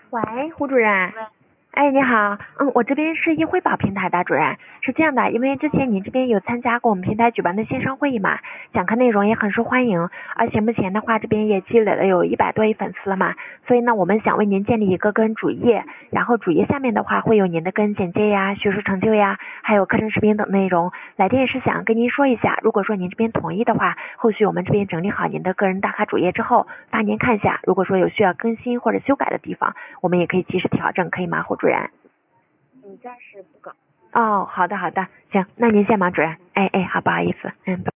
喂，胡主任。哎，你好，我这边是易汇宝平台的主任。是这样的，因为之前您这边有参加过我们平台举办的线上会议嘛，讲课内容也很受欢迎，而且目前的话这边也积累了有100多亿粉丝了嘛，所以呢我们想为您建立一个个人主页，然后主页下面的话会有您的个人简介呀、学术成就呀，还有课程视频等内容。来电是想跟您说一下，如果说您这边同意的话，后续我们这边整理好您的个人打卡主页之后发您看一下，如果说有需要更新或者修改的地方，我们也可以及时调整，可以吗，胡主任？ 暂时不搞。 哦，好的好的，行，那您先忙，主任。哎，好，不好意思，拜拜。